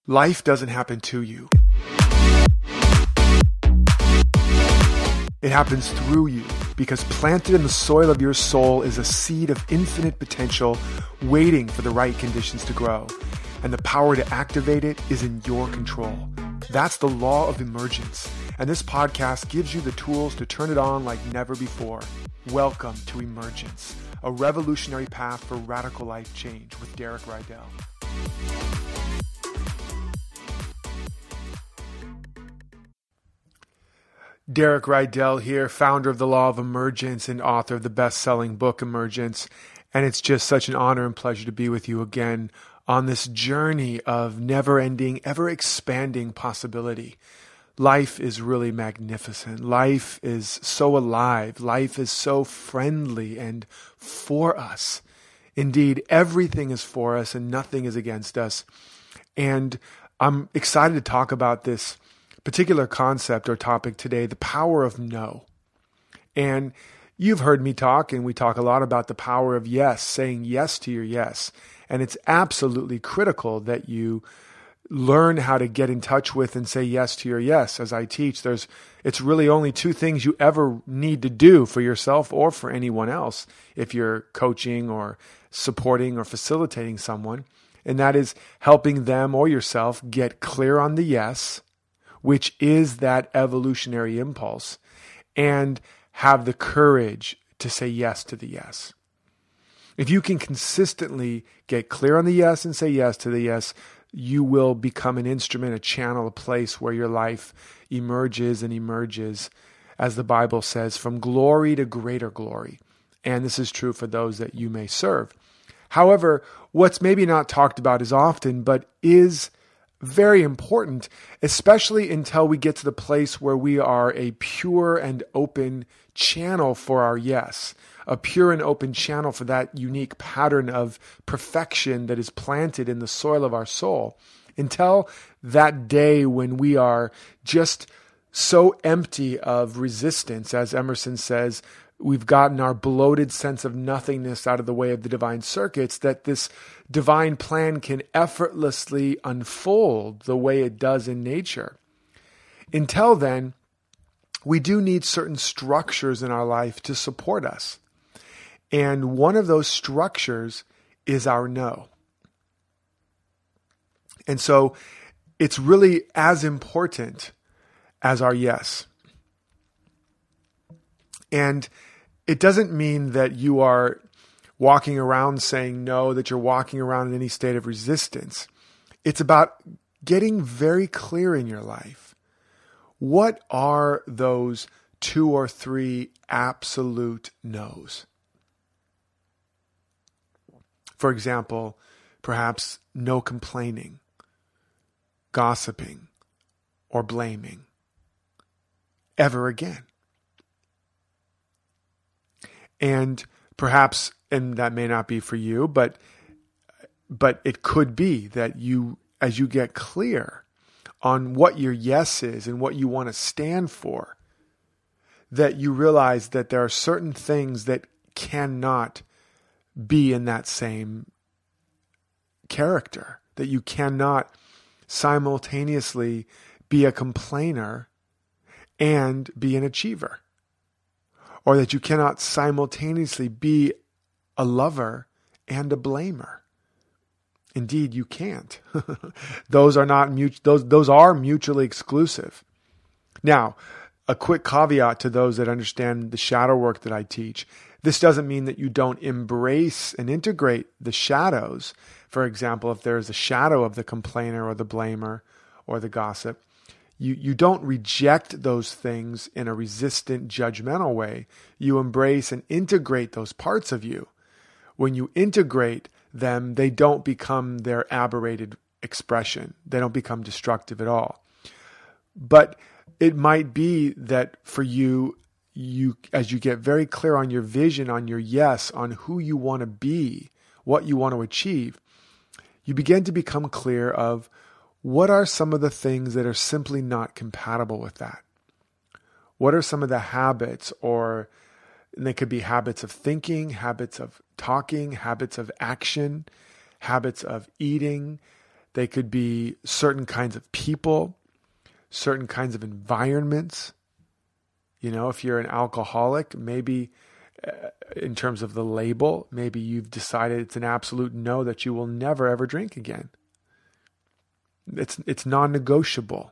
Life doesn't happen to you. It happens through you, because planted in the soil of your soul is a seed of infinite potential waiting for the right conditions to grow. And the power to activate it is in your control. That's the law of emergence. And this podcast gives you the tools to turn it on like never before. Welcome to Emergence, a revolutionary path for radical life change with Derek Rydell. Derek Rydell here, founder of the Law of Emergence and author of the best-selling book Emergence. And it's just such an honor and pleasure to be with you again on this journey of never-ending, ever-expanding possibility. Life is really magnificent. Life is so alive. Life is so friendly and for us. Indeed, everything is for us and nothing is against us. And I'm excited to talk about this particular concept or topic today, the power of no. And you've heard me talk, and we talk a lot about the power of yes, saying yes to your yes. And it's absolutely critical that you learn how to get in touch with and say yes to your yes. As I teach, it's really only two things you ever need to do for yourself or for anyone else if you're coaching or supporting or facilitating someone. And that is helping them or yourself get clear on the yes, which is that evolutionary impulse, and have the courage to say yes to the yes. If you can consistently get clear on the yes and say yes to the yes, you will become an instrument, a channel, a place where your life emerges and emerges, as the Bible says, from glory to greater glory. And this is true for those that you may serve. However, what's maybe not talked about as often, but is very important, especially until we get to the place where we are a pure and open channel for our yes, a pure and open channel for that unique pattern of perfection that is planted in the soil of our soul. Until that day when we are just so empty of resistance, as Emerson says, we've gotten our bloated sense of nothingness out of the way of the divine circuits, that this divine plan can effortlessly unfold the way it does in nature. Until then, we do need certain structures in our life to support us. And one of those structures is our no. And so it's really as important as our yes. And it doesn't mean that you are walking around saying no, that you're walking around in any state of resistance. It's about getting very clear in your life. What are those 2 or 3 absolute no's? For example, perhaps no complaining, gossiping, or blaming ever again. And perhaps, and that may not be for you, but it could be that you, as you get clear on what your yes is and what you want to stand for, that you realize that there are certain things that cannot be in that same character, that you cannot simultaneously be a complainer and be an achiever. Or that you cannot simultaneously be a lover and a blamer. Indeed, you can't. Those are mutually exclusive. Now, a quick caveat to those that understand the shadow work that I teach. This doesn't mean that you don't embrace and integrate the shadows. For example, if there is a shadow of the complainer or the blamer or the gossip, You don't reject those things in a resistant, judgmental way. You embrace and integrate those parts of you. When you integrate them, they don't become their aberrated expression. They don't become destructive at all. But it might be that for you, as you get very clear on your vision, on your yes, on who you want to be, what you want to achieve, you begin to become clear of what are some of the things that are simply not compatible with that? What are some of the habits, and they could be habits of thinking, habits of talking, habits of action, habits of eating, They could be certain kinds of people, certain kinds of environments. You know, if you're an alcoholic, maybe in terms of the label, maybe you've decided it's an absolute no, that you will never ever drink again. It's non-negotiable.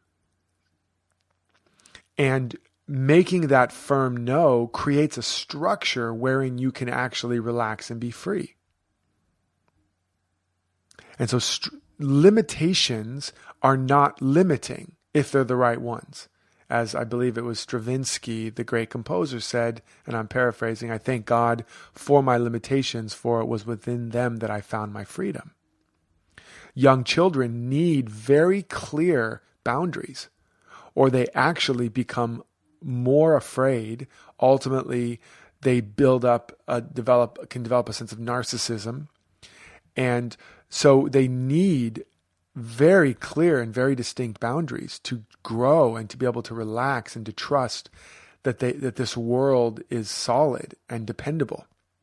And making that firm no creates a structure wherein you can actually relax and be free. And so limitations are not limiting if they're the right ones. As I believe it was Stravinsky, the great composer, said, and I'm paraphrasing, I thank God for my limitations, for it was within them that I found my freedom. Young children need very clear boundaries, or they actually become more afraid. Ultimately, they can develop a sense of narcissism. And so they need very clear and very distinct boundaries to grow and to be able to relax and to trust that this world is solid and dependable.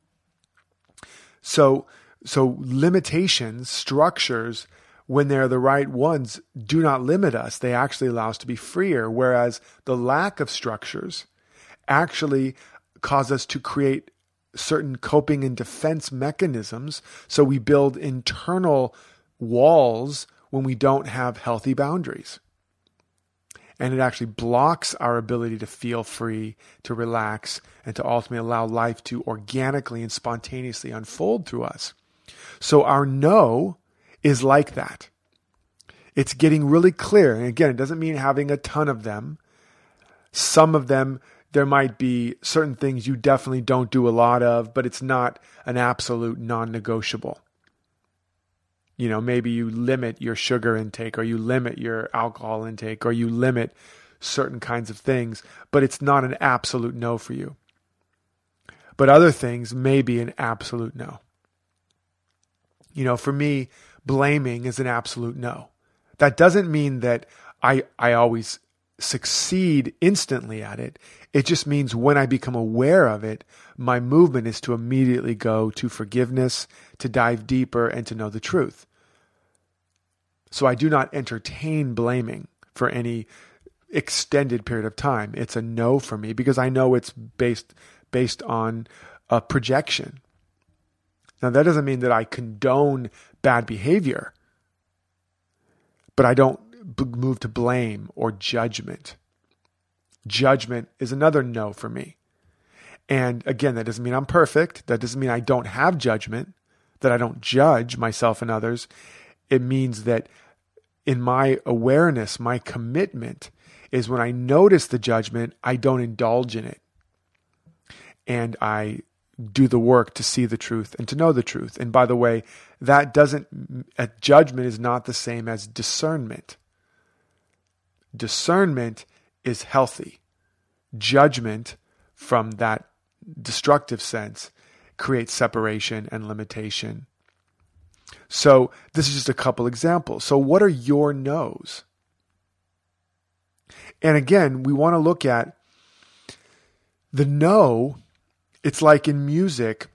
So limitations, structures, when they're the right ones, do not limit us. They actually allow us to be freer, whereas the lack of structures actually cause us to create certain coping and defense mechanisms. So we build internal walls when we don't have healthy boundaries. And it actually blocks our ability to feel free, to relax, and to ultimately allow life to organically and spontaneously unfold through us. So our no is like that. It's getting really clear. And again, it doesn't mean having a ton of them. Some of them, there might be certain things you definitely don't do a lot of, but it's not an absolute non-negotiable. You know, maybe you limit your sugar intake, or you limit your alcohol intake, or you limit certain kinds of things, but it's not an absolute no for you. But other things may be an absolute no. You know, for me, blaming is an absolute no. That doesn't mean that I always succeed instantly at it. It just means when I become aware of it, my movement is to immediately go to forgiveness, to dive deeper, and to know the truth. So I do not entertain blaming for any extended period of time. It's a no for me because I know it's based on a projection. Now, that doesn't mean that I condone bad behavior, but I don't move to blame or judgment. Judgment is another no for me. And again, that doesn't mean I'm perfect. That doesn't mean I don't have judgment, that I don't judge myself and others. It means that in my awareness, my commitment is when I notice the judgment, I don't indulge in it. And I do the work to see the truth and to know the truth. And by the way, judgment is not the same as discernment. Discernment is healthy. Judgment, from that destructive sense, creates separation and limitation. So this is just a couple examples. So what are your no's? And again, we want to look at the no. It's like in music,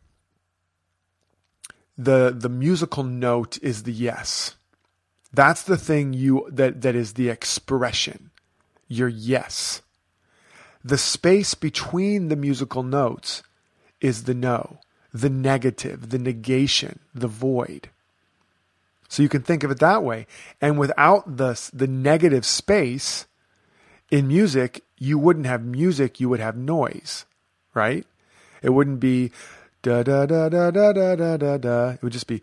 the musical note is the yes. That's the thing that is the expression, your yes. The space between the musical notes is the no, the negative, the negation, the void. So you can think of it that way. And without the negative space in music, you wouldn't have music, you would have noise, right? It wouldn't be da da da da da da da da da. It would just be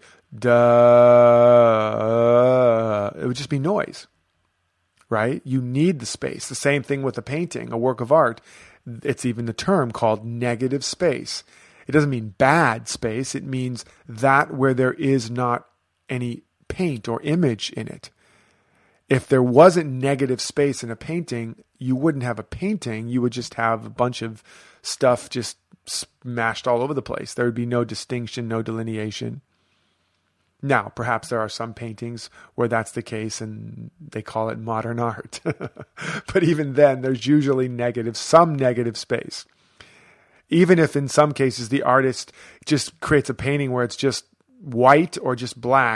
da. It would just be noise, right? You need the space. The same thing with a painting, a work of art. It's even the term called negative space. It doesn't mean bad space. It means that where there is not any paint or image in it. If there wasn't negative space in a painting, you wouldn't have a painting. You would just have a bunch of stuff just smashed all over the place. There would be no distinction, no delineation. Now, perhaps there are some paintings where that's the case and they call it modern art. But even then, there's usually some negative space. Even if in some cases the artist just creates a painting where it's just white or just black,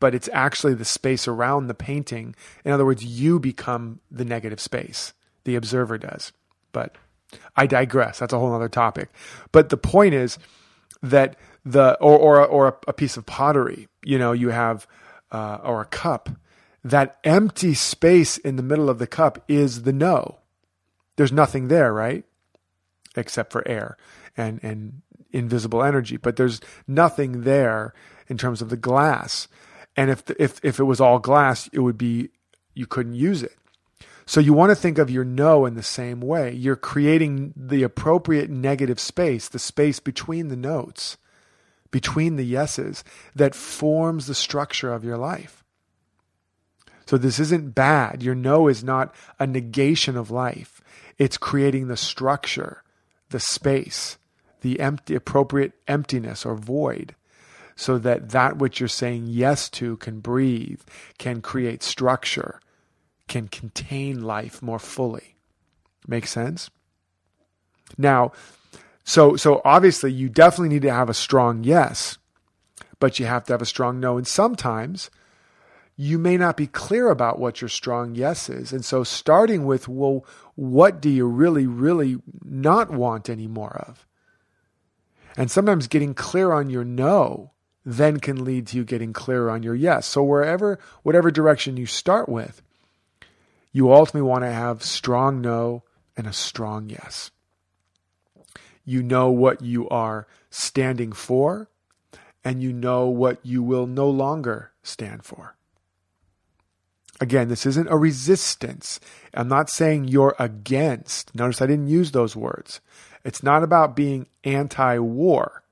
but it's actually the space around the painting. In other words, you become the negative space. The observer does. But I digress. That's a whole other topic. But the point is that or a piece of pottery, you have, or a cup, that empty space in the middle of the cup is the no. There's nothing there, right? Except for air and invisible energy, but there's nothing there in terms of the glass. And if it was all glass, you couldn't use it. So you want to think of your no in the same way. You're creating the appropriate negative space, the space between the notes, between the yeses, that forms the structure of your life. So this isn't bad. Your no is not a negation of life. It's creating the structure, the space, the appropriate emptiness or void, so that which you're saying yes to can breathe, can create structure, can contain life more fully. Make sense? Now, so obviously you definitely need to have a strong yes, but you have to have a strong no. And sometimes you may not be clear about what your strong yes is. And so starting with, well, what do you really, really not want any more of? And sometimes getting clear on your no then can lead to you getting clearer on your yes. So whatever direction you start with, you ultimately want to have strong no and a strong yes. You know what you are standing for, and you know what you will no longer stand for. Again, this isn't a resistance. I'm not saying you're against. Notice I didn't use those words. It's not about being anti-war.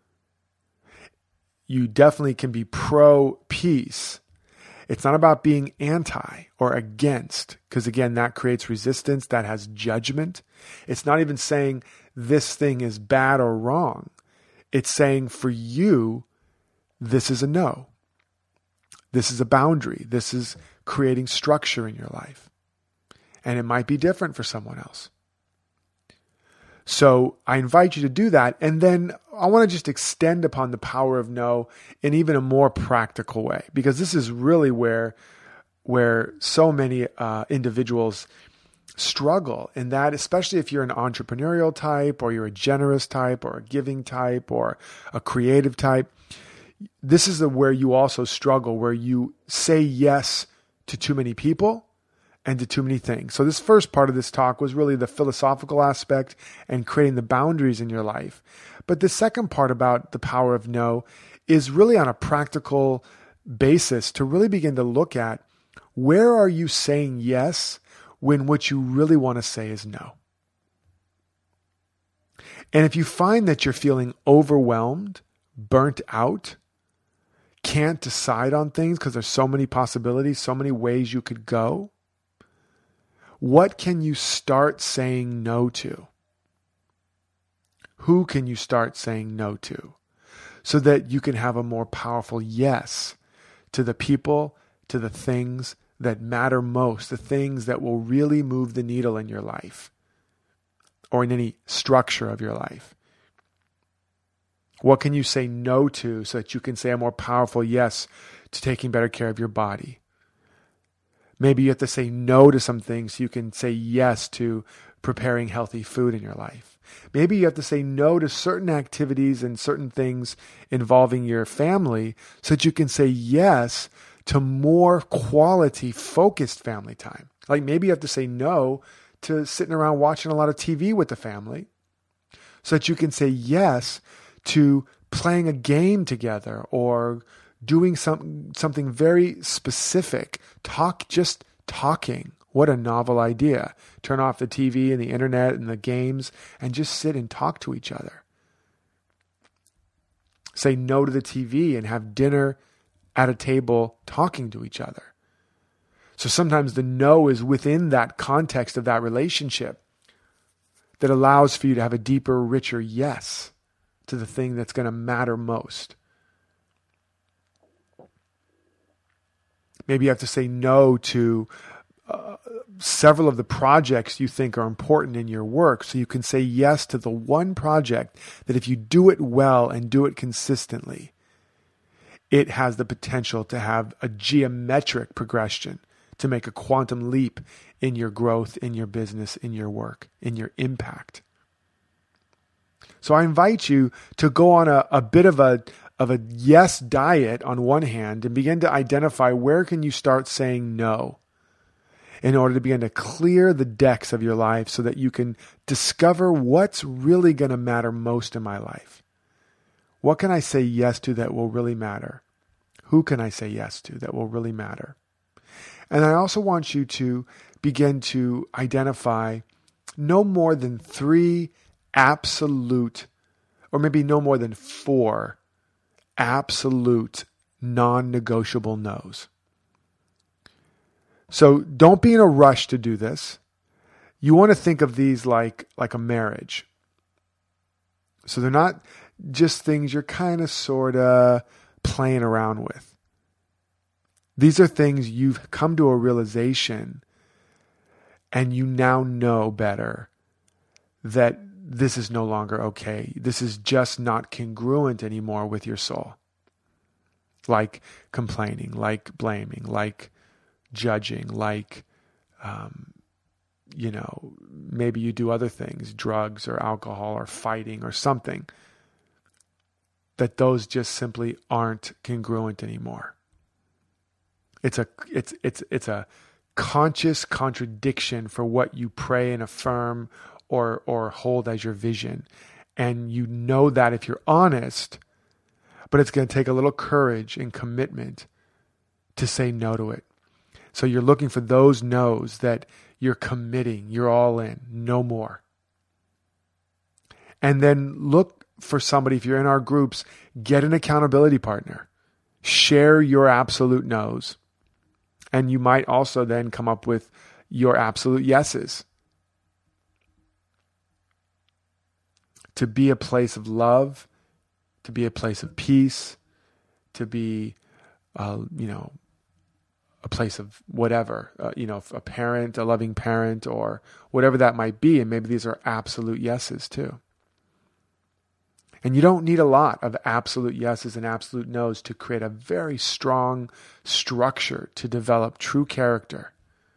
You definitely can be pro-peace. It's not about being anti or against, because again, that creates resistance, that has judgment. It's not even saying this thing is bad or wrong. It's saying for you, this is a no. This is a boundary. This is creating structure in your life. And it might be different for someone else. So I invite you to do that. And then I want to just extend upon the power of no in even a more practical way, because this is really where so many individuals struggle, and that especially if you're an entrepreneurial type, or you're a generous type, or a giving type, or a creative type. This is where you also struggle, where you say yes to too many people and to too many things. So this first part of this talk was really the philosophical aspect and creating the boundaries in your life. But the second part about the power of no is really on a practical basis to really begin to look at, where are you saying yes when what you really want to say is no? And if you find that you're feeling overwhelmed, burnt out, can't decide on things because there's so many possibilities, so many ways you could go, what can you start saying no to? Who can you start saying no to? So that you can have a more powerful yes to the people, to the things that matter most, the things that will really move the needle in your life or in any structure of your life. What can you say no to so that you can say a more powerful yes to taking better care of your body? Maybe you have to say no to some things so you can say yes to preparing healthy food in your life. Maybe you have to say no to certain activities and certain things involving your family so that you can say yes to more quality, focused family time. Like maybe you have to say no to sitting around watching a lot of TV with the family so that you can say yes to playing a game together or doing something very specific. Just talking. What a novel idea. Turn off the TV and the internet and the games and just sit and talk to each other. Say no to the TV and have dinner at a table talking to each other. So sometimes the no is within that context of that relationship that allows for you to have a deeper, richer yes to the thing that's going to matter most. Maybe you have to say no to several of the projects you think are important in your work, so you can say yes to the one project that if you do it well and do it consistently, it has the potential to have a geometric progression, to make a quantum leap in your growth, in your business, in your work, in your impact. So I invite you to go on a bit of a yes diet on one hand and begin to identify where can you start saying no in order to begin to clear the decks of your life so that you can discover what's really going to matter most in my life. What can I say yes to that will really matter? Who can I say yes to that will really matter? And I also want you to begin to identify no more than 3 absolute, or maybe no more than 4 absolute non-negotiable no's. So don't be in a rush to do this. You want to think of these like a marriage. So they're not just things you're kind of sort of playing around with. These are things you've come to a realization and you now know better that this is no longer okay. This is just not congruent anymore with your soul. Like complaining, like blaming, like judging, like, maybe you do other things, drugs or alcohol or fighting or something, that those just simply aren't congruent anymore. It's a conscious contradiction for what you pray and affirm or hold as your vision. And you know that if you're honest, but it's going to take a little courage and commitment to say no to it. So you're looking for those no's that you're committing, you're all in, no more. And then look for somebody, if you're in our groups, get an accountability partner. Share your absolute no's. And you might also then come up with your absolute yeses. To be a place of love, to be a place of peace, to be, a place of whatever, a parent, a loving parent, or whatever that might be. And maybe these are absolute yeses too. And you don't need a lot of absolute yeses and absolute nos to create a very strong structure to develop true character.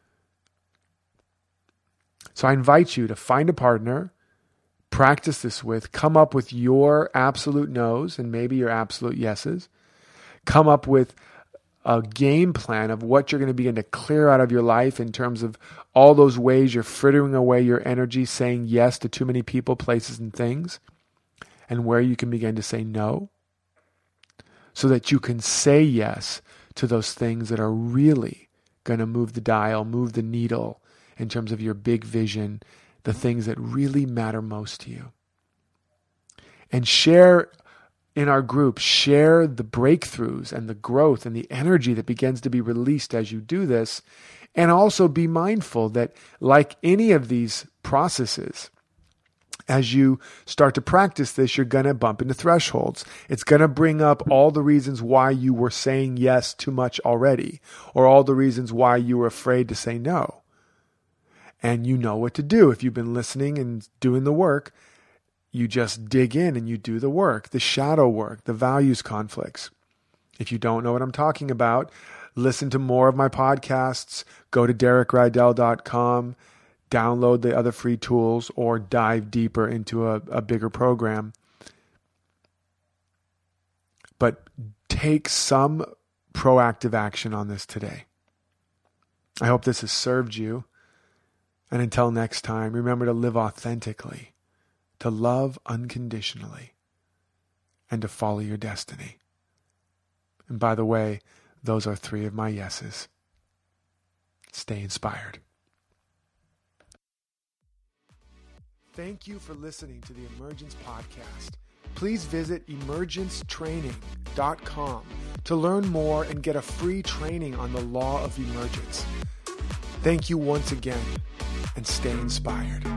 So I invite you to find a partner, practice this with, come up with your absolute nos and maybe your absolute yeses. Come up with a game plan of what you're going to begin to clear out of your life in terms of all those ways you're frittering away your energy, saying yes to too many people, places, and things, and where you can begin to say no, so that you can say yes to those things that are really going to move the dial, move the needle in terms of your big vision, the things that really matter most to you. And share in our group, share the breakthroughs and the growth and the energy that begins to be released as you do this. And also be mindful that, like any of these processes, as you start to practice this, you're going to bump into thresholds. It's going to bring up all the reasons why you were saying yes too much already, or all the reasons why you were afraid to say no. And you know what to do. If you've been listening and doing the work, you just dig in and you do the work, the shadow work, the values conflicts. If you don't know what I'm talking about, listen to more of my podcasts, go to DerekRydell.com, download the other free tools, or dive deeper into a bigger program. But take some proactive action on this today. I hope this has served you. And until next time, remember to live authentically, to love unconditionally, and to follow your destiny. And by the way, those are 3 of my yeses. Stay inspired. Thank you for listening to the Emergence Podcast. Please visit emergencetraining.com to learn more and get a free training on the law of emergence. Thank you once again, and stay inspired.